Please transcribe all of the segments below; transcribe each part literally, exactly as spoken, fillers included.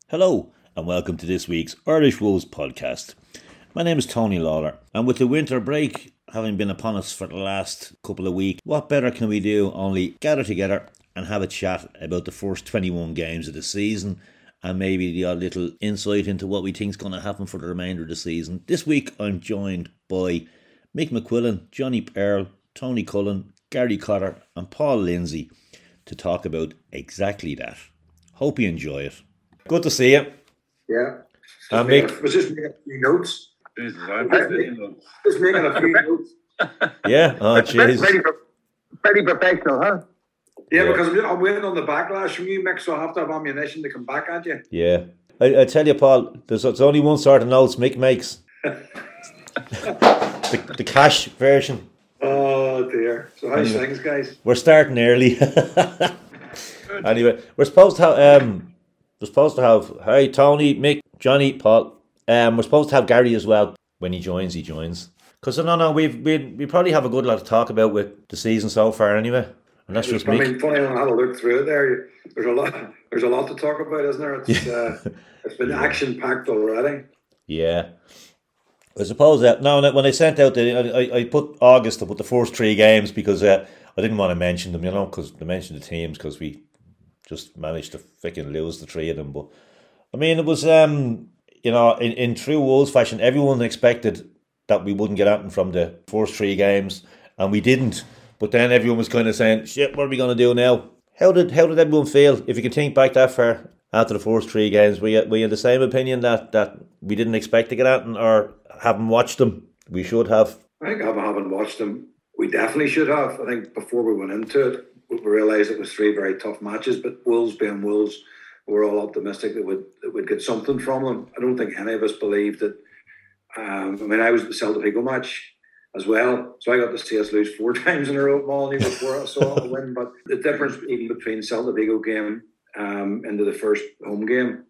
Hello, and welcome to this week's Irish Wolves podcast. My name is Tony Lawler, and with the winter break having been upon us for the last couple of weeks, what better can we do only gather together and have a chat about the first twenty-one games of the season and maybe the odd little insight into what we think is going to happen for the remainder of the season. This week I'm joined by Mick McQuillan, Johnny Pearl, Tony Cullen, Gary Cotter and Paul Lindsay to talk about exactly that. Hope you enjoy it. Good to see you. Yeah. Uh, Mick, was just making a few notes. Jesus, I'm just, just making a few notes. Yeah, oh jeez. Very, very professional, huh? Yeah, Yeah. because I'm waiting on the backlash from you, Mick, so I have to have ammunition to come back at you. Yeah. I, I tell you, Paul, there's, there's only one sort of notes Mick makes. the, the cash version. Oh, dear. So how's Anyway. things, guys? We're starting early. Anyway, we're supposed to have um we're supposed to have hey Tony, Mick, Johnny, Paul. Um we're supposed to have Gary as well. When he joins, he joins. Because no no, we've we we probably have a good lot to talk about with the season so far anyway. And that's just I Mick. mean, funny, I had a look through it there. There's a lot there's a lot to talk about, isn't there? It's uh, it's been action packed already. Yeah. I suppose that now when I sent out the I, I put August to put the first three games because uh, I didn't want to mention them, you know, because to mention the teams because we just managed to freaking lose the three of them. But I mean, it was um, you know, in, in true Wolves fashion, everyone expected that we wouldn't get anything from the first three games, and we didn't. But then everyone was kind of saying, "Shit, what are we going to do now?" How did how did everyone feel? If you can think back that far after the first three games, were you, were you in the same opinion that, that we didn't expect to get anything, or haven't watched them? We should have. I think I haven't watched them. We definitely should have. I think before we went into it, we realised it was three very tough matches, but Wolves being Wolves, we were all optimistic that we'd, that we'd get something from them. I don't think any of us believed that. Um, I mean, I was at the Celta Vigo match as well, so I got to see us lose four times in a row at Molyneux before I saw it win. But the difference even between Celta Vigo game um, into the first home game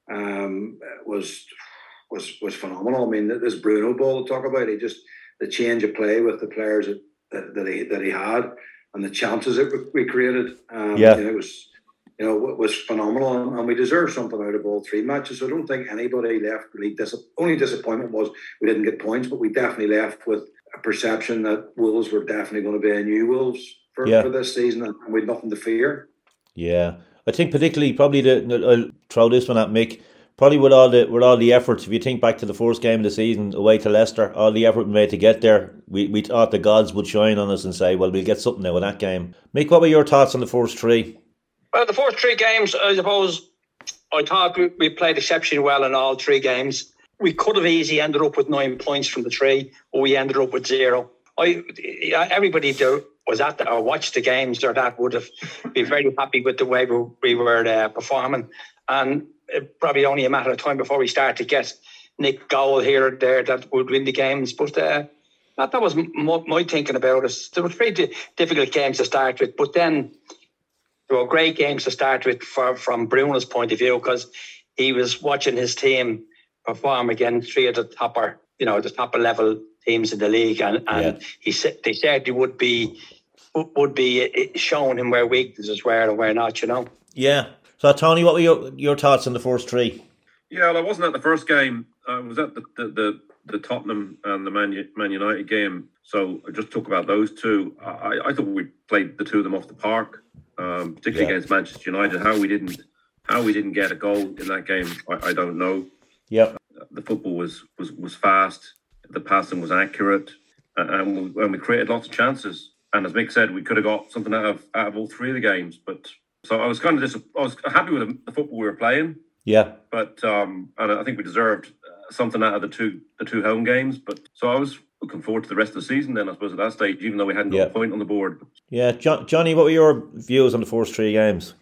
um, was was was phenomenal. I mean, this Bruno ball to talk about, he just the change of play with the players that, that, that he that he had and the chances that we created. Um, Yeah. you know, it was you know it was phenomenal, and we deserved something out of all three matches. So I don't think anybody left really. Dis- only disappointment was we didn't get points, but we definitely left with a perception that Wolves were definitely going to be a new Wolves for, Yeah. for this season, and we had nothing to fear. Yeah, I think particularly probably the I'll throw this one at Mick. Probably with all the with all the efforts, if you think back to the first game of the season away to Leicester, all the effort we made to get there, we, we thought the gods would shine on us and say, well, we'll get something out of that game. Mick, what were your thoughts on the first three? Well, the first three games, I suppose, I thought we, we played exceptionally well in all three games. We could have easily ended up with nine points from the three, but we ended up with zero. I, everybody that was at the, or watched the games or that would have been very happy with the way we, we were uh, performing. And it probably only a matter of time before we start to get Nick goal here or there that would win the games. But uh, that, that was my, my thinking about it. There were three di- difficult games to start with, but then there were great games to start with for, from Bruno's point of view, because he was watching his team perform against three of the topper, you know, the topper level teams in the league, and, and Yeah. he said they said they would be would be showing him where weaknesses were and where not, you know. Yeah. So Tony, what were your, your thoughts on the first three? yeah, well, I wasn't at the first game. I was at the the, the, the Tottenham and the Man, U- Man United game. So I just talk about those two. I, I thought we played the two of them off the park, um, particularly Yeah. against Manchester United. How we didn't how we didn't get a goal in that game, I, I don't know. Yep. The football was was was fast. The passing was accurate, and, and, we, and we created lots of chances. And as Mick said, we could have got something out of out of all three of the games. But so I was kind of dis- I was happy with the, the football we were playing. Yeah. But um, and I think we deserved uh, something out of the two the two home games. But so I was looking forward to the rest of the season. Then I suppose at that stage, even though we hadn't got Yeah. a point on the board. Yeah. Jo- Johnny, what were your views on the first three games?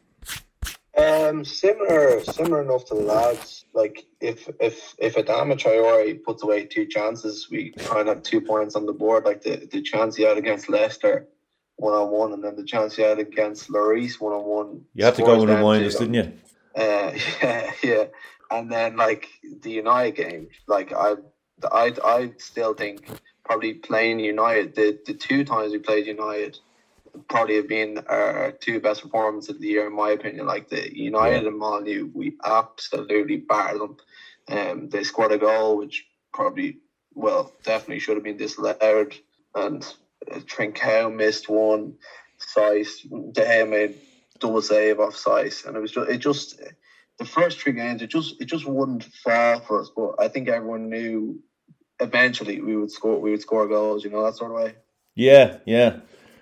Um, similar, similar enough to the lads. Like if if if Adama Traore puts away two chances, we kind of have two points on the board. Like the, the chance he had against Leicester, one on one, and then the chance he had against Lloris, one on one. You had to go and remind us, didn't you? Uh, yeah, yeah. And then like the United game, like I, I, I still think probably playing United, the the two times we played United, probably have been our two best performances of the year, in my opinion. Like the United yeah. and Molyneux, we absolutely battered them. Um, they scored a goal, which probably, well, definitely should have been disallowed. And uh, Trincao missed one. Sice, De Gea made double save off Sice, and it was just, it just the first three games, it just it just wouldn't fall for us. But I think everyone knew eventually we would score, we would score goals, you know, that sort of way. Yeah, yeah.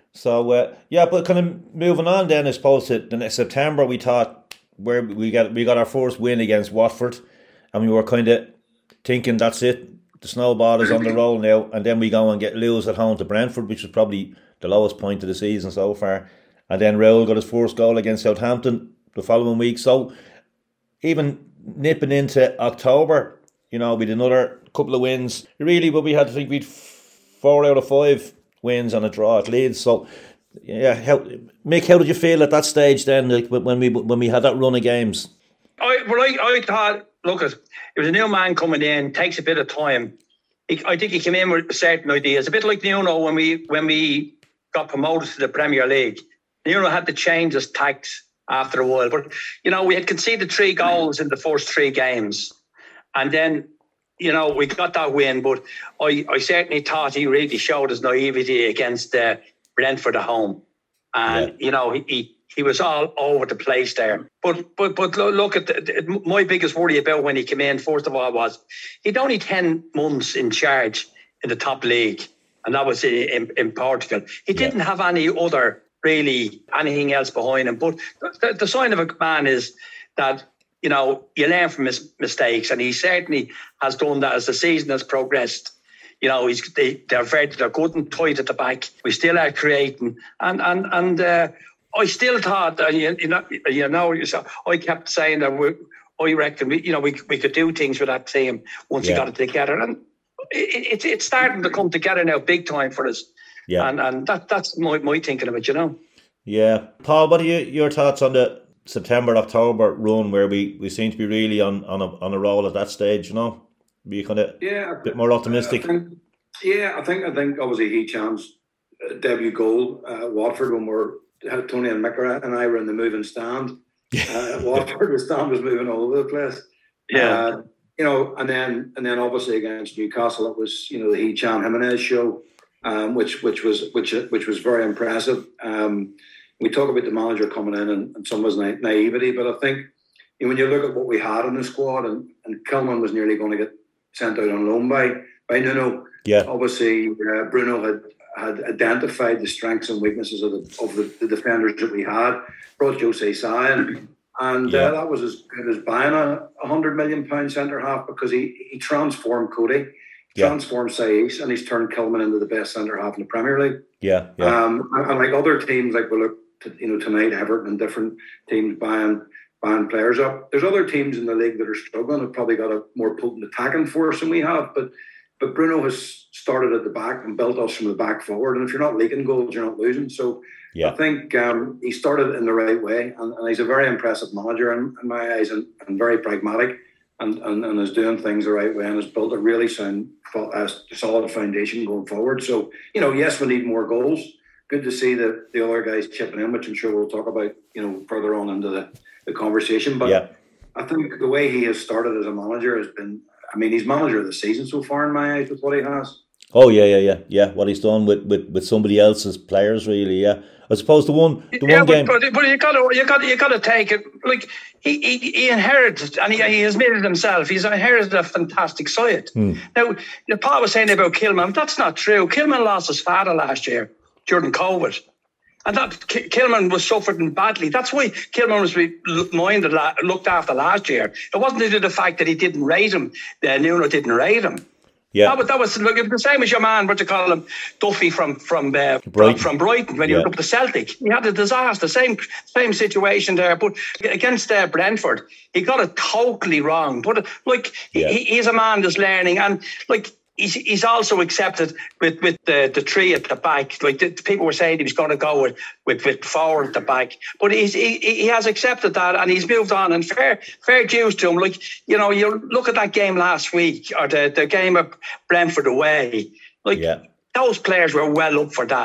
So uh, yeah, but kind of moving on then, I suppose to the next September, we thought where we got we got our first win against Watford, and we were kind of thinking that's it, the snowball is on the roll now, and then we go and get lose at home to Brentford, which was probably the lowest point of the season so far. And then Raul got his first goal against Southampton the following week. So even nipping into October, you know, we had another couple of wins. Really, but we had to think we'd four out of five wins and a draw at Leeds. So yeah, how, Mick, how did you feel at that stage then, like when we when we had that run of games? I well, I, I thought, look, it was a new man coming in, takes a bit of time. He, I think he came in with certain ideas, a bit like Nuno when we when we got promoted to the Premier League. Nuno had to change his tactics after a while. But, you know, we had conceded three goals in the first three games. And then, you know, we got that win. But I, I certainly thought he really showed his naivety against uh, Brentford at home. And, yeah. you know, he, he he was all over the place there. But but but look, at the, my biggest worry about when he came in, first of all, was he'd only ten months in charge in the top league. And that was in, in Portugal. He didn't yeah. have any other, really, anything else behind him. But the, the sign of a man is that, you know, you learn from his mistakes. And he certainly has done that as the season has progressed. You know, he's they, they're very, they're good and tight at the back. We still are creating. And and and uh, I still thought, uh, you, you know, you know, I kept saying that we, I reckon, we, you know, we we could do things with that team once yeah. we got it together. And It, it, it's starting to come together now, big time for us. Yeah, and and that that's my, my thinking of it, you know. Yeah, Paul, what are you, your thoughts on the September October run where we, we seem to be really on on a on a roll at that stage? You know, be kind of yeah, a bit more optimistic. I think, yeah, I think I think obviously Heechan's debut goal at uh, Watford when we're Tony and Mick and I were in the moving stand. uh, Watford, the stand was moving all over the place. Yeah. Uh, You know, and then and then obviously against Newcastle, it was, you know, the Heechan Jimenez show, um, which which was which which was very impressive. Um, we talk about the manager coming in and, and some of his na- naivety, but I think, you know, when you look at what we had in the squad, and, and Kilman was nearly going to get sent out on loan by by Nuno. Yeah. Obviously, uh, Bruno had had identified the strengths and weaknesses of the of the, the defenders that we had. Brought Jose Sa in. And yeah. uh, that was as good as buying a one hundred million pound centre half, because he, he transformed Cody, yeah. transformed Saiz, and he's turned Kilman into the best centre half in the Premier League. Yeah, yeah. Um, and, and like other teams, like we look to, you know, tonight, Everton and different teams buying buying players up. There's other teams in the league that are struggling, have probably got a more potent attacking force than we have. But but Bruno has started at the back and built us from the back forward. And if you're not leaking goals, you're not losing. So yeah. I think um, he started in the right way, and, and he's a very impressive manager in, in my eyes, and, and very pragmatic, and, and, and is doing things the right way, and has built a really sound, uh, solid foundation going forward. So, you know, yes, we need more goals. Good to see the, the other guys chipping in, which I'm sure we'll talk about, you know, further on into the, the conversation. But yeah. I think the way he has started as a manager has been, I mean, he's manager of the season so far in my eyes with what he has. Oh yeah, yeah, yeah, yeah. What he's done with, with, with somebody else's players, really. Yeah, I suppose the one the yeah, one but, game. But, but you got to you got you got to take it. Like he he, he inherited, and he, he has made it himself. He's inherited a fantastic side. Hmm. Now, Paul was saying about Kilman. That's not true. Kilman lost his father last year during COVID. And that Kilman was suffering badly. That's why Kilman was minded, looked after last year. It wasn't due to the fact that he didn't rate him. Uh, Nuno didn't rate him. Yeah, that was, that was look, the same as your man, what you call him, Duffy from from uh, Brighton. from Brighton when he yeah. went up to Celtic. He had a disaster, same same situation there. But against uh, Brentford, he got it totally wrong. But like yeah. he, he's a man that's learning, and like. He's, he's also accepted with, with the, the three at the back. Like the, the people were saying he was going to go with, with, with four at the back. But he's, he, he has accepted that, and he's moved on. And fair fair dues to him. Like, you know, you look at that game last week, or the, the game of Brentford away. Like, yeah. those players were well up for that.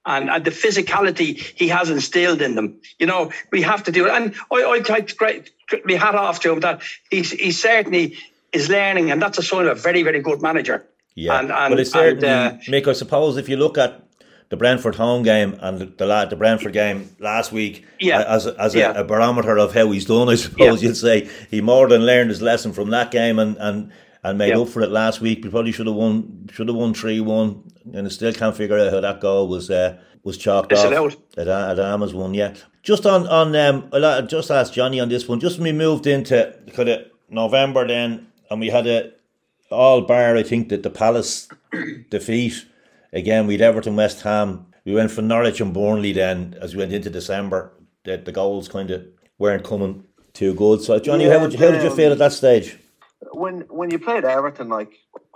and, and the physicality he has instilled in them. You know, we have to do it. And I, I take great, my hat off to him that he's, he certainly is learning, and that's a sign of a very, very good manager. Yeah, and, and, but it's certainly, and, uh, Mick, I suppose if you look at the Brentford home game and the the, the Brentford game last week, yeah. as as yeah. a, a barometer of how he's done, I suppose yeah. you'd say he more than learned his lesson from that game and and, and made yeah. up for it last week. We probably should have won should have won three one, and I still can't figure out how that goal was uh, was chalked it's off. Adama's one, yeah. Just on on um, I just asked Johnny on this one. Just when we moved into kind of November then, and we had a all bar I think that the Palace defeat. Again, we'd Everton, West Ham. We went for Norwich and Burnley then as we went into December. The, the goals kind of weren't coming too good. So, Johnny, yeah, how, would you, how did you feel at that stage? When when you played Everton, like,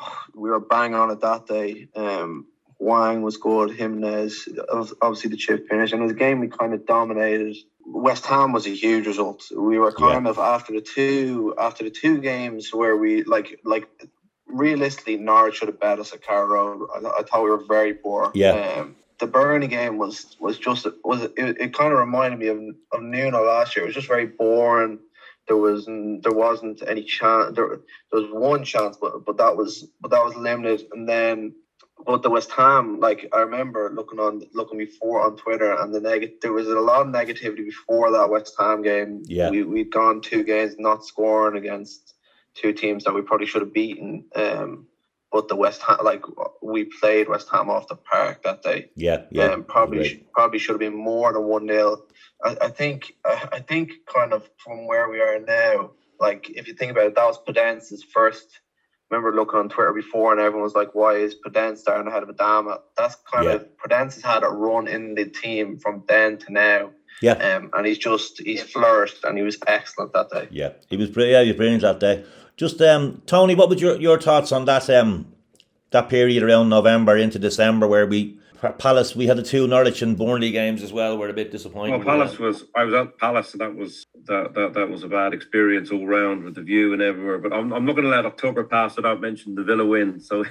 we were bang on it that day. Um, Wang was good, Jimenez, obviously the chip finish. And it was a game we kind of dominated. West Ham was a huge result. We were kind yeah. of, after the two after the two games where we, like, like, realistically, Norwich should have bet us at Carrow Road. I, I thought we were very poor. Yeah. Um, the Burnley game was was just was it, it kind of reminded me of of Nuno last year. It was just very boring. There was there wasn't any chance. There, there was one chance, but but that was but that was limited. And then, but the West Ham, like, I remember looking on looking before on Twitter, and the neg- there was a lot of negativity before that West Ham game. Yeah. We we'd gone two games not scoring against two teams that we probably should have beaten, um, but the West Ham, like, we played West Ham off the park that day. Yeah, yeah. Um, probably right. sh- probably should have been more than one nil. I, I think I, I think kind of from where we are now, like, if you think about it, that was Podence's first. I remember looking on Twitter before, and everyone was like, "Why is Podence starting ahead of Adama?" That's kind yeah. of Podence has had a run in the team from then to now. Yeah, um, and he's just he's flourished, and he was excellent that day. Yeah, he was yeah, he was brilliant that day. Just um, Tony, what was your, your thoughts on that um that period around November into December where we Palace we had the two Norwich and Burnley games as well? We're a bit disappointed. Well, Palace was I was at Palace, and that was that that, that was a bad experience all round with the view and everywhere. But I'm I'm not going to let October pass without mentioning the Villa win. So.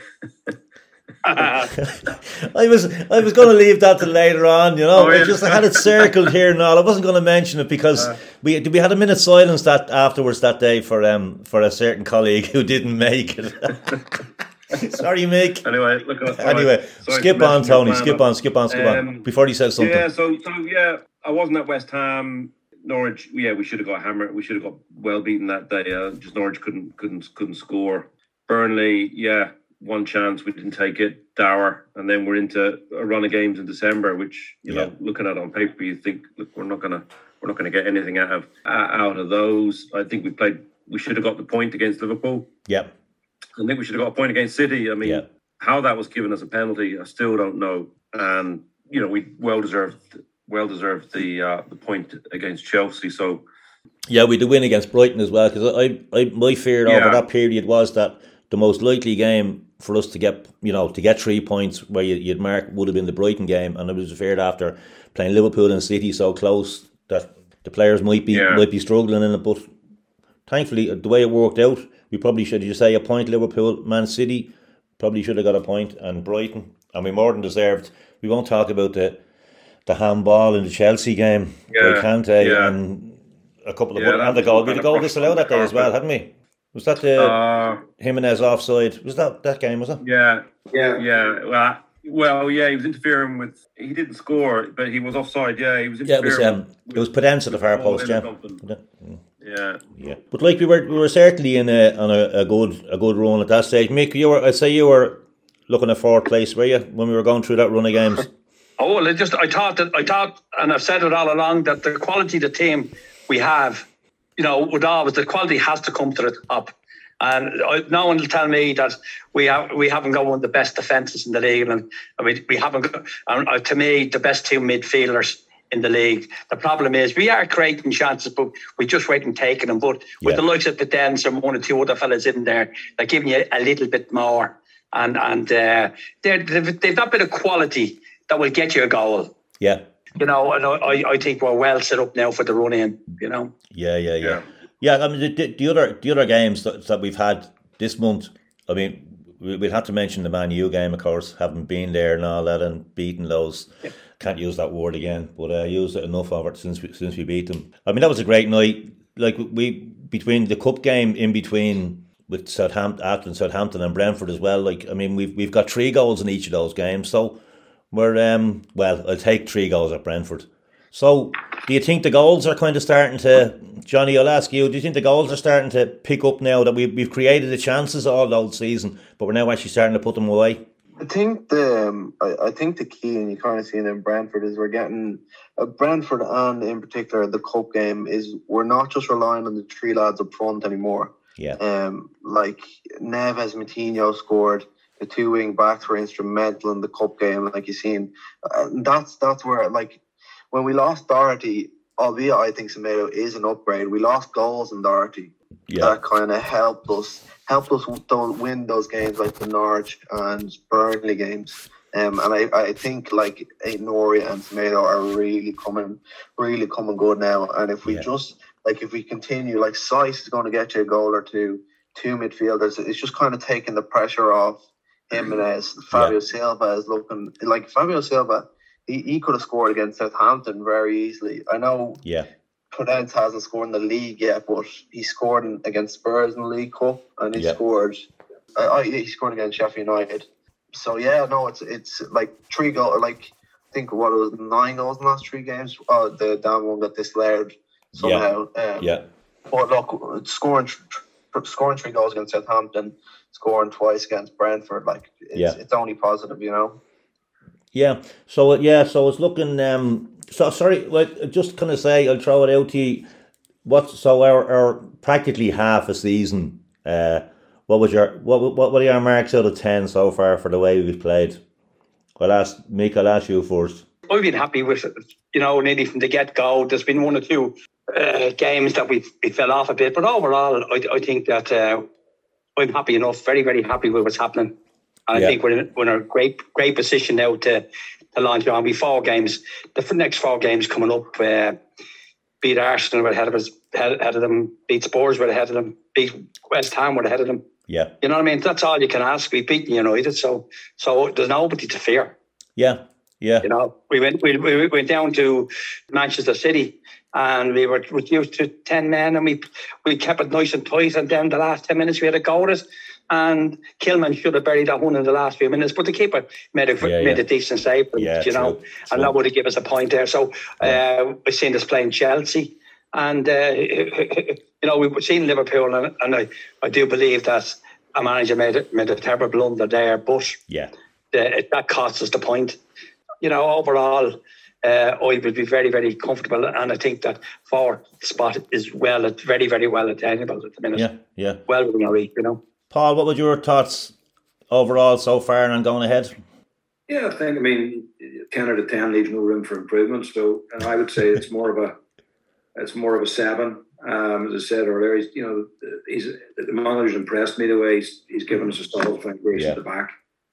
I was I was going to leave that to later on, you know. Oh, yeah. I just I had it circled here and all. I wasn't going to mention it because uh, we we had a minute's silence that afterwards that day for um for a certain colleague who didn't make it. Sorry, Mick. Anyway, look. Sorry, anyway, sorry skip on, Tony. Skip on, skip on, skip um, on. Before he says something. Yeah. So so yeah, I wasn't at West Ham. Norwich. Yeah, we should have got hammered. We should have got well beaten that day. Uh, just Norwich couldn't couldn't couldn't score. Burnley. Yeah. One chance, we didn't take it, dour, and then we're into a run of games in December, which, you yeah. know, looking at on paper, you think, look, we're not gonna, we're not gonna get anything out of out of those. I think we played, we should have got the point against Liverpool. Yep. I think we should have got a point against City. I mean, yeah. how that was given as a penalty, I still don't know. And you know, we well deserved, well deserved the uh, the point against Chelsea. So yeah, we did win against Brighton as well, because I, I, my fear yeah. over that period was that the most likely game for us to get, you know, to get three points where you, you'd mark would have been the Brighton game, and I was afraid after playing Liverpool and City so close that the players might be yeah. might be struggling in it. But thankfully, the way it worked out, we probably should, you say, a point Liverpool, Man City, probably should have got a point, and Brighton, and we more than deserved. We won't talk about the the handball in the Chelsea game, yeah. Kante, yeah. and a couple of yeah, and the goal. We had a goal disallowed that day as well, hadn't we? Was that the uh, Jimenez offside? Was that that game, was it? Yeah. Yeah. Yeah. Well, well, yeah, he was interfering with, he didn't score, but he was offside, yeah. He was yeah, it was um, with, it was Podence at the far post, yeah. Yeah. Yeah. But like we were we were certainly in a on a, a good a good run at that stage. Mick, you were I'd say you were looking at fourth place, were you, when we were going through that run of games? Oh well, I just I thought that I thought and I've said it all along that the quality of the team we have, you know, with always the quality has to come to the top. And I, no one will tell me that we have we haven't got one of the best defences in the league, and I mean we haven't got, uh, to me, the best two midfielders in the league. The problem is we are creating chances, but we just wait and taking them. But with yeah. the likes of Podence and one or two other fellas in there, they're giving you a little bit more, and and uh, they're, they've they've that bit of quality that will get you a goal. Yeah, you know, and I I think we're well set up now for the run in. You know. Yeah, yeah, yeah. yeah. Yeah, I mean the, the other the other games that, that we've had this month. I mean, we, we'll have to mention the Man U game, of course, having been there and all that, and beating those. Yeah. can't use that word again, but I uh, used it enough of it since we, since we beat them. I mean, that was a great night. Like we between the cup game in between with Southampton, after Southampton and Brentford as well. Like I mean, we've we've got three goals in each of those games, so we're um well, I'll take three goals at Brentford. So, do you think the goals are kind of starting to, Johnny, I'll ask you, do you think the goals are starting to pick up now that we've, we've created the chances all old season, but we're now actually starting to put them away? I think the um, I, I think the key, and you kind of see it in Brentford, is we're getting uh, Brentford, and in particular the cup game, is we're not just relying on the three lads up front anymore. Yeah. Um, like Neves, Moutinho scored. The two wing backs were instrumental in the cup game, like you've seen. Uh, that's that's where like. When we lost Doherty, albeit I think Semedo is an upgrade, we lost goals in Doherty. Yeah. That kind of helped us helped us don't win those games like the Norwich and Burnley games. Um, and I, I think like Aït-Nouri and Semedo are really coming really coming good now. And if we yeah. just like if we continue, like Saiss is going to get you a goal or two, two midfielders. It's just kind of taking the pressure off Jimenez. Fabio yeah. Silva is looking like Fabio Silva. He, he could have scored against Southampton very easily. I know yeah. Podence hasn't scored in the league yet, but he scored in, against Spurs in the League Cup, and he yeah. scored. Uh, he scored against Sheffield United. So yeah, no, it's it's like three goals. Like I think what it was nine goals in the last three games. Oh, the damn one got disallowed somehow. Yeah. Um, yeah. But look, scoring tr- scoring three goals against Southampton, scoring twice against Brentford, like it's, yeah. it's only positive, you know. Yeah, so yeah, so it's looking. Um, so sorry, well, just kind of say I'll throw it out to you. What so our, our practically half a season. Uh, what was your what what what are your marks out of ten so far for the way we've played? I'll ask Mick. I'll ask you first. I've been happy with it, you know, nearly from the get go. There's been one or two uh, games that we we fell off a bit, but overall, I I think that uh, I'm happy enough. Very very happy with what's happening. And yeah. I think we're in, we're in a great great position now to, to launch on. We four games, the next four games coming up. Uh, beat Arsenal, we're ahead of us, ahead, ahead of them. Beat Spurs, we're ahead of them. Beat West Ham, we're ahead of them. Yeah, you know what I mean. That's all you can ask. We beat United, so so there's nobody to fear. Yeah, yeah. You know, we went we, we went down to Manchester City, and we were reduced to ten men, and we we kept it nice and tight. And then the last ten minutes, we had a go at it. And Kilman should have buried that one in the last few minutes, but the keeper made a yeah, made yeah. a decent save, yeah, you know, true, true. and that would have given us a point there. So yeah. uh, we've seen us playing Chelsea, and uh, you know we've seen Liverpool, and, and I, I do believe that a manager made it, made a terrible blunder there, but yeah, the, that cost us the point. You know, overall, uh, I would be very very comfortable, and I think that fourth spot is well, very very well attainable at the minute. Yeah, yeah, well within our reach, you know. Paul, what were your thoughts overall so far and going ahead? Yeah, I think, I mean, ten out of ten leaves no room for improvement. So, and I would say it's more of a, it's more of a seven. Um, as I said earlier, he's, you know, he's the manager's impressed me the way he's, he's given us a solid foundation yeah. at the back.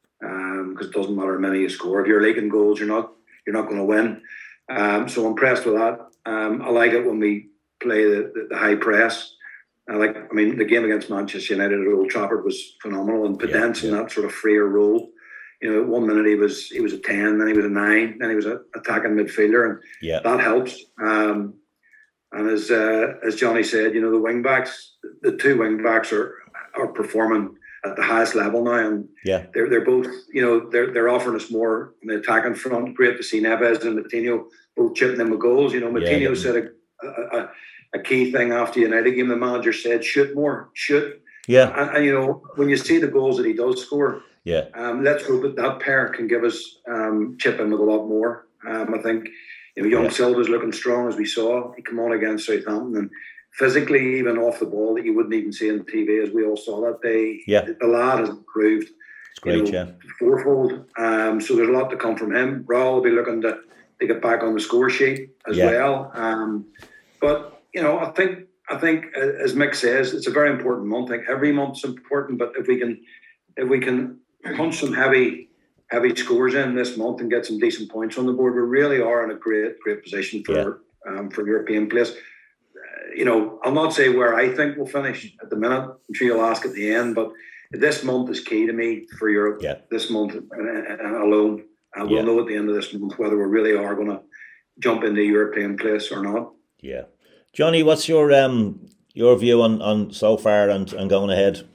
Um, because it doesn't matter how many you score. If you're leaking goals, you're not, you're not going to win. Um, so I'm impressed with that. Um, I like it when we play the, the, the high press. I like, I mean, the game against Manchester United at Old Trafford was phenomenal, and Podence yeah, yeah. in that sort of freer role. You know, one minute he was he was a ten, then he was a nine, then he was an attacking midfielder, and yeah. that helps. Um, and as uh, as Johnny said, you know, the wing backs, the two wing backs are are performing at the highest level now, and yeah, they're they're both, you know, they're they're offering us more in the attacking front. Great to see Neves and Moutinho both chipping in with goals. You know, Moutinho yeah, yeah. said a. a, a A key thing after United game, the manager said, "Shoot more, shoot." Yeah, and, and you know when you see the goals that he does score, yeah. Um, let's hope that that pair can give us um, chip in with a lot more. Um, I think you know, young yeah. Silva's looking strong as we saw. He come on against Southampton, and physically, even off the ball, that you wouldn't even see on T V, as we all saw that day. Yeah, the, the lad has improved. It's great, you know, yeah. Fourfold. Um, so there's a lot to come from him. Raul will be looking to to get back on the score sheet as yeah. well. Um, but you know, I think I think as Mick says, it's a very important month. I think every month's important, but if we can if we can punch some heavy heavy scores in this month and get some decent points on the board, we really are in a great great position for yeah. um, for European place. Uh, you know, I'll not say where I think we'll finish at the minute. I'm sure you'll ask at the end, but this month is key to me for Europe. Yeah. This month uh, alone. And we'll Yeah. know at the end of this month whether we really are going to jump into European place or not. Yeah. Johnny, what's your um your view on, on so far and, and going ahead?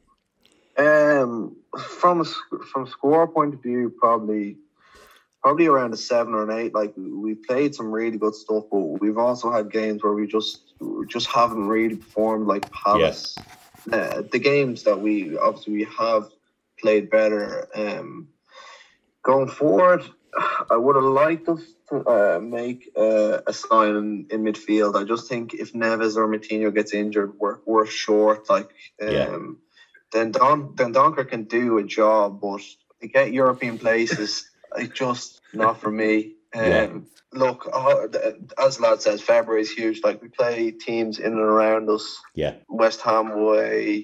Um, from a, sc- from score point of view, probably probably around a seven or an eight. Like, we played some really good stuff, but we've also had games where we just just haven't really performed like Palace. Uh, the games that we obviously we have played better. Um, going forward, I would have liked us to uh, make uh, a sign in, in midfield. I just think if Neves or Moutinho gets injured, we're we're short. Like, um, Yeah. then Don then Donker can do a job, but to get European places, it's just not for me. Um, Yeah. Look, uh, as lad says, February is huge. Like, we play teams in and around us. Yeah. West Ham away,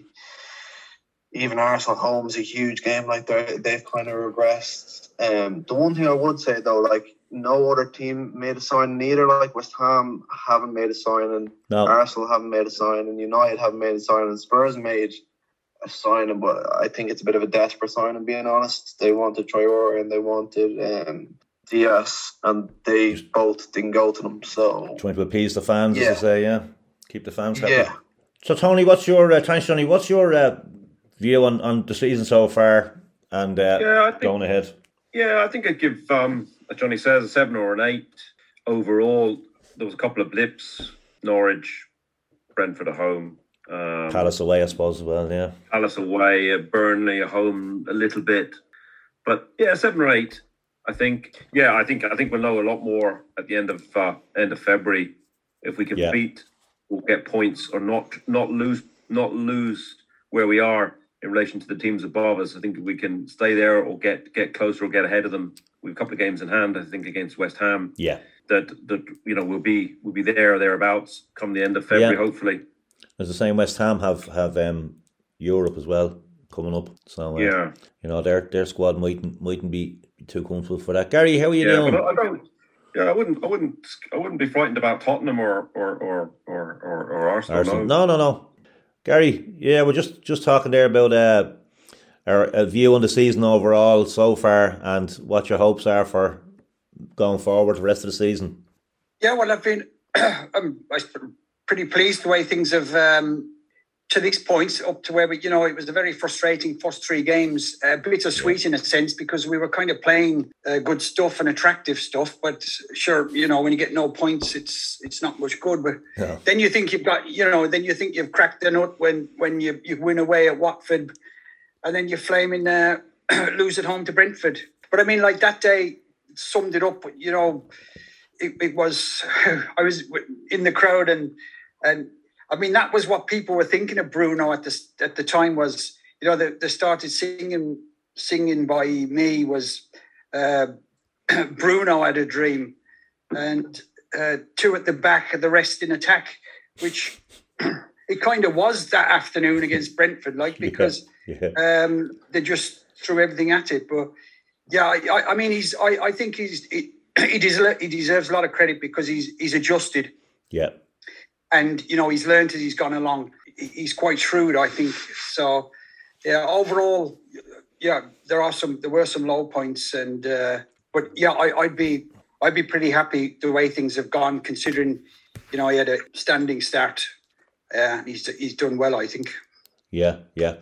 even Arsenal home is a huge game. Like, they they've kind of regressed. Um, the one thing I would say though, like, no other team made a sign neither. Like, West Ham haven't made a sign, and No. Arsenal haven't made a sign, and United haven't made a sign, and Spurs made a signing, but I think it's a bit of a desperate signing, being honest. They wanted Traore and they wanted um, Diaz, and they both didn't go to them. So Trying to appease the fans, Yeah. as they say, yeah. Keep the fans happy. yeah, So, Tony, what's your, uh, thanks, Johnny, what's your uh, view on, on the season so far and uh, Yeah, I think going ahead? Yeah, I think I'd give, um, as Johnny says, a seven or an eight overall. There was a couple of blips: Norwich, Brentford at home, um, Palace away, I suppose, as well, yeah. Palace away, uh, Burnley at home a little bit. But yeah, seven or eight. I think. Yeah, I think I think we'll know a lot more at the end of uh, end of February if we can Yeah. beat or get points or not not lose not lose where we are in relation to the teams above us. I think we can stay there or get get closer or get ahead of them. We've a couple of games in hand, I think, against West Ham. Yeah. That that you know we'll be we'll be there or thereabouts come the end of February, Yeah. hopefully. As the same, West Ham have, have um, Europe as well coming up. So, uh, Yeah. you know, their their squad mightn't, mightn't be too comfortable for that. Gary, how are you Yeah, doing? but I don't. Yeah, I wouldn't. I wouldn't. I wouldn't be frightened about Tottenham or or or or, or, or Arsenal. Arsenal. No. No, no, no. Gary, yeah, we're just, just talking there about uh, our uh, view on the season overall so far and what your hopes are for going forward the rest of the season. Yeah, well, I've been I'm I'm pretty pleased the way things have um, to this point up to where we, you know, it was a very frustrating first three games, a bittersweet in a sense because we were kind of playing uh, good stuff and attractive stuff. But sure, you know, when you get no points, it's it's not much good. But Yeah. then you think you've got, you know, then you think you've cracked the nut when when you you win away at Watford, and then you flaming uh, lose at home to Brentford. But I mean, like that day summed it up. You know. It, it was, I was in the crowd and, and I mean, that was what people were thinking of Bruno at the, at the time was, you know, they, they started singing, singing by me was uh, Bruno had a dream and uh, two at the back and the rest in attack, which it kind of was that afternoon against Brentford, like, because Yeah. um, they just threw everything at it. But yeah, I, I, I mean, he's, I, I think he's, it, He deserves, he deserves a lot of credit because he's he's adjusted Yeah. and, you know, he's learned as he's gone along. He's quite shrewd, I think. So, yeah, overall, yeah, there are some there were some low points, and uh, but yeah, I, I'd be I'd be pretty happy the way things have gone, considering, you know, he had a standing start. Uh, he's he's done well, I think. Yeah, yeah.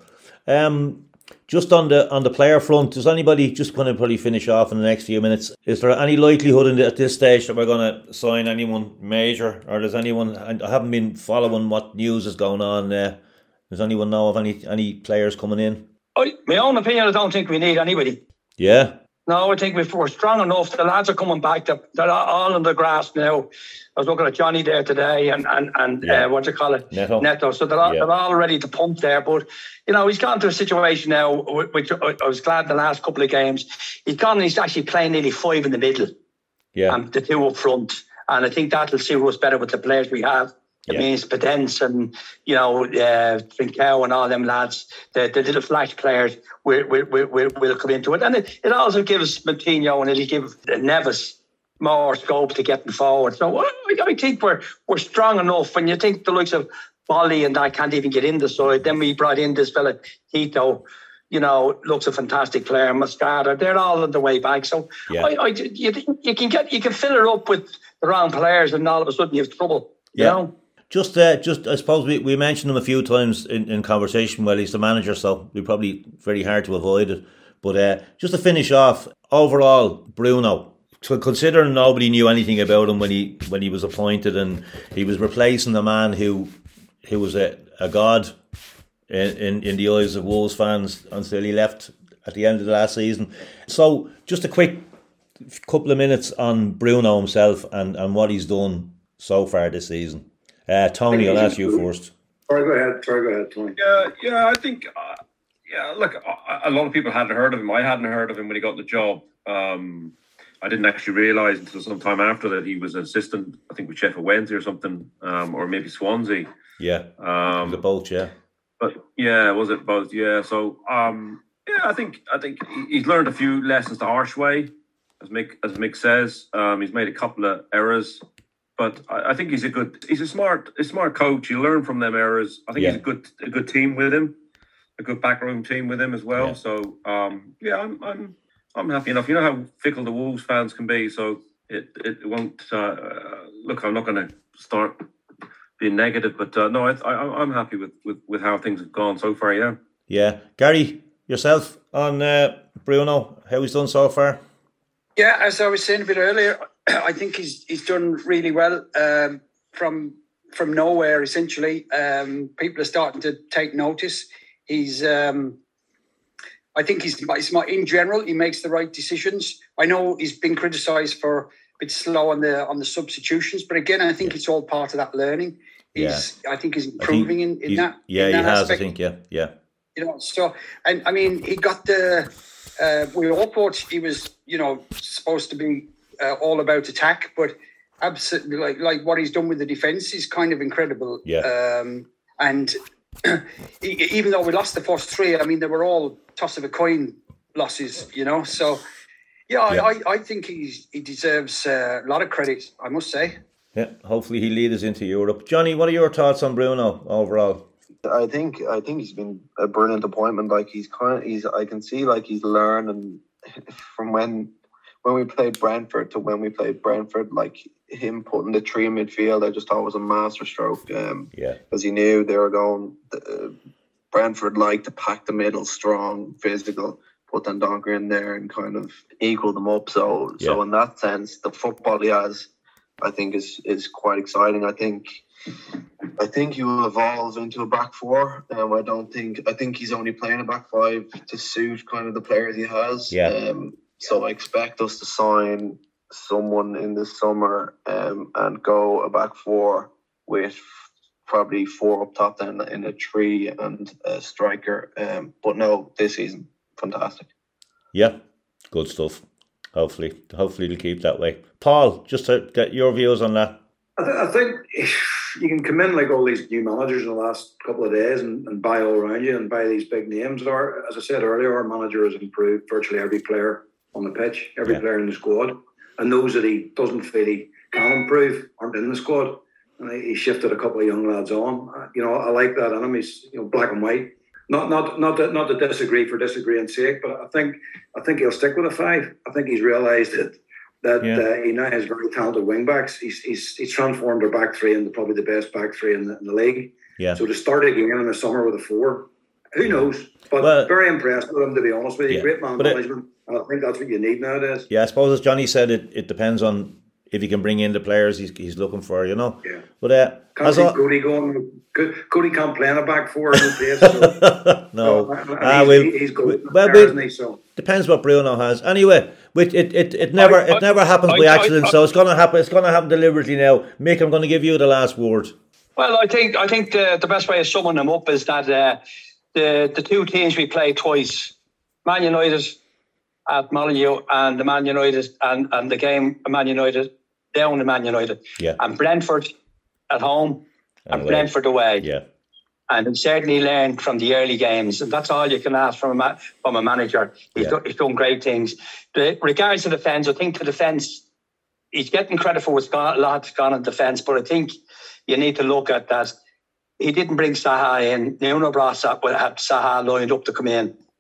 Um, just on the on the player front, does anybody just going to probably finish off in the next few minutes? Is there any likelihood in the, at this stage that we're going to sign anyone major, or does anyone? I haven't been following what news is going on. Uh, does anyone know of any any players coming in? I, my own opinion, I don't think we need anybody. Yeah, No, I think we're strong enough. The lads are coming back. They're, they're all on the grass now. I was looking at Johnny there today and, and, and Yeah. uh, what do you call it? Neto. Neto. So they're all, Yeah. they're all ready to pump there. But, you know, he's gone to a situation now, which I I was glad the last couple of games. He's gone and he's actually playing nearly five in the middle yeah, and the two up front. And I think that'll suit us better with the players we have. It Yeah. means Pedence and, you know, uh, Trincao and all them lads, the, the little flash players will, will, will, will, will come into it. And it, it also gives Moutinho and it'll give Neves more scope to getting forward. So I, I think we're we're strong enough. When you think the likes of Bolly and I can't even get in the side, then we brought in this fella, Tito. you know, looks a fantastic player. Moscada, they're all on the way back. So yeah. I, I, you, you can get, you can fill it up with the wrong players, and all of a sudden you have trouble. You yeah. know? Just, uh, just I suppose we, we mentioned him a few times in, in conversation. Well, he's the manager, so we're probably very hard to avoid it. But uh, just to finish off, overall, Bruno, so considering nobody knew anything about him when he when he was appointed, and he was replacing a man who who was a, a god in, in, in the eyes of Wolves fans until he left at the end of the last season. So just a quick couple of minutes on Bruno himself and, and what he's done so far this season. Uh, Tony, I'll ask you first. Sorry, go ahead. Sorry, go ahead, Tony. Yeah, yeah, I think, uh, yeah, look, a, a lot of people hadn't heard of him. I hadn't heard of him when he got the job. Um, I didn't actually realise until some time after that he was an assistant, I think, with Sheffield Wednesday or something, um, or maybe Swansea. Yeah, um, the both, yeah. But yeah, was it both? Yeah. So um, yeah, I think I think he's learned a few lessons the harsh way, as Mick as Mick says. Um, he's made a couple of errors, but I, I think he's a good, he's a smart, a smart coach. You learn from them errors. I think yeah. he's a good, a good team with him, a good backroom team with him as well. Yeah. So um, yeah, I'm I'm I'm happy enough. You know how fickle the Wolves fans can be, so it it won't uh, look. I'm not going to start being negative, but uh, no, I, I, I'm happy with, with, with how things have gone so far. Yeah, yeah. Gary, yourself on uh, Bruno, how he's done so far? Yeah, as I was saying a bit earlier, I think he's he's done really well um, from from nowhere. Essentially, um, people are starting to take notice. He's, um, I think he's, he's in general, he makes the right decisions. I know he's been criticised for a bit slow on the on the substitutions, but again, I think yeah. it's all part of that learning. He's, yeah. I think he's improving think in, in that. Yeah, in that he has. aspect. I think. Yeah, yeah. You know, so and I mean, he got the. Uh, we all thought he was, you know, supposed to be uh, all about attack, but absolutely, like like what he's done with the defence is kind of incredible. Yeah. Um, and even though we lost the first three, I mean, they were all toss of a coin losses, you know. So, yeah, yeah. I, I think he's he deserves uh, a lot of credit, I must say. Yeah, hopefully he leads us into Europe. Johnny, what are your thoughts on Bruno overall? I think I think he's been a brilliant appointment. Like he's kind of, he's I can see like he's learned, and from when when we played Brentford to when we played Brentford, like him putting the three in midfield, I just thought was a masterstroke. Um, yeah, because he knew they were going. Uh, Brentford liked to pack the middle, strong, physical. Put Dendoncker in there and kind of equal them up. So yeah. so in that sense, the football he has, I think is is quite exciting. I think. I think he will evolve into a back four. Um, I don't think. I think he's only playing a back five to suit kind of the players he has. Yeah. Um, so I expect us to sign someone in the summer um, and go a back four with probably four up top, then in a three and a striker. Um, but no, this season, fantastic. Yeah, good stuff. Hopefully, hopefully it'll keep that way. Paul, just to get your views on that. I, th- I think you can come in like all these new managers in the last couple of days and, and buy all around you and buy these big names. Our, as I said earlier, our manager has improved virtually every player on the pitch, every yeah. player in the squad. And those that he doesn't feel he can improve aren't in the squad. And he shifted a couple of young lads on. You know, I like that in him. He's, you know, black and white. Not not not to, not to disagree for disagreeing's sake, but I think I think he'll stick with a five. I think he's realised that that yeah. uh, he now has very talented wing backs. He's he's he's transformed our back three into probably the best back three in the, in the league. Yeah. So to start again in the summer with a four, who knows? But well, very impressed with him, to be honest with you. Yeah. Great man but management. It, I think that's what you need nowadays. Yeah, I suppose as Johnny said, it, it depends on if he can bring in the players he's he's looking for, you know. Yeah. But uh, can't see Cody going. Cody can't play in a back four. No, place, so. no. So, ah, he's, we'll, he's good. Well, there, we'll, he, so. Depends what Bruno has. Anyway, it it it, it never I, I, it never happens I, by I, accident. I, so it's gonna happen. It's gonna happen deliberately now. Mick, I'm going to give you the last word. Well, I think I think the the best way of summing them up is that uh, the the two teams we played twice, Man United at Molyneux and the Man United and and the game Man United down to Man United, yeah, and Brentford at home and, and Brentford away, yeah. And he certainly learned from the early games, and that's all you can ask from a ma- from a manager. He's, yeah. done, he's done great things. The, regards to defence, I think the defence, he's getting credit for what's gone, a lot's gone in defence, but I think you need to look at that. He didn't bring Saha in. Nuno brought Saha, well, had Saha lined up to come in.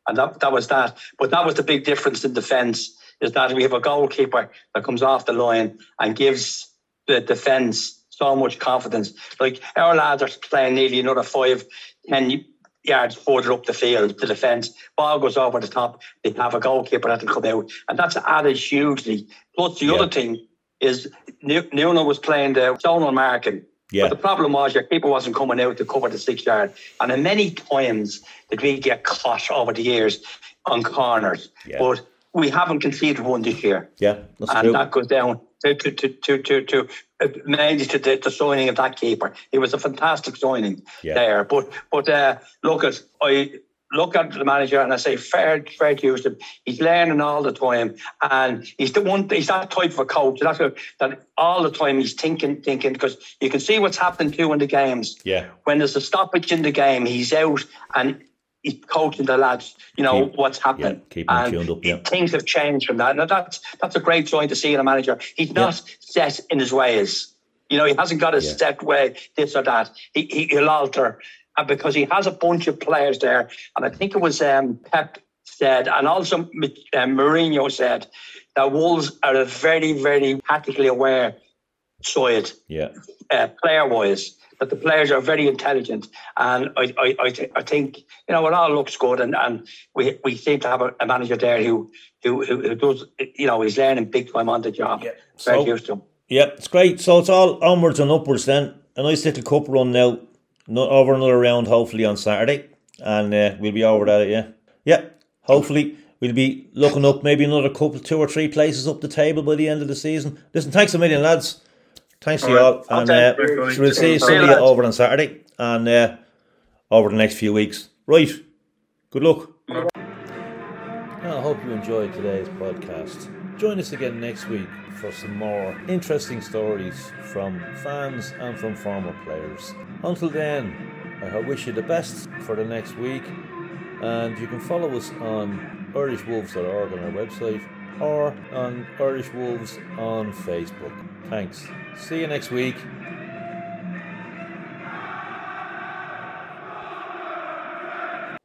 And that, that was that. But that was the big difference in defence, is that we have a goalkeeper that comes off the line and gives the defence so much confidence. Like, our lads are playing nearly another five, ten yards further up the field to defence. Ball goes over the top. They have a goalkeeper that will come out. And that's added hugely. Plus, the yeah. other thing is Nuno was playing the zonal marking. Yeah. But the problem was your keeper wasn't coming out to cover the six yard. And in many times did we get caught over the years on corners. Yeah. But we haven't conceded one this year. Yeah, that's and true. that goes down to to to to to, to uh, mainly to the, the signing of that keeper. It was a fantastic signing yeah. there. But but uh, look at I look at the manager and I say fair fair to him. He's learning all the time, and he's the one. He's that type of a coach. That's a, that all the time he's thinking thinking because you can see what's happening too in the games. Yeah. When there's a stoppage in the game, he's out and he's coaching the lads, you know, keep, what's happening. Yeah, keep them tuned up, yeah. Things have changed from that. And that's that's a great sign to see in a manager. He's not yeah. set in his ways. You know, he hasn't got a yeah. set way, this or that. He, he, he'll alter. And because he has a bunch of players there. And I think it was um, Pep said, and also um, Mourinho said, that Wolves are a very, very tactically aware side, yeah. uh, player-wise. That the players are very intelligent, and I, I, I, th- I think you know it all looks good, and, and we we seem to have a, a manager there who, who who who does you know he's learning big time on the job. Yeah, very so, used to him. Yeah, it's great. So it's all onwards and upwards. Then a nice little cup run now, not over another round hopefully on Saturday, and uh, we'll be over that. Yeah, yeah. Hopefully we'll be looking up maybe another couple, two or three places up the table by the end of the season. Listen, thanks a million, lads. Thanks to you all, and uh, we'll see you Sunday over on Saturday and uh, over the next few weeks. Right, good luck. I hope you enjoyed today's podcast. Join us again next week for some more interesting stories from fans and from former players. Until then, I wish you the best for the next week, and you can follow us on irish wolves dot org on our website or on Irish Wolves on Facebook. Thanks. See you next week.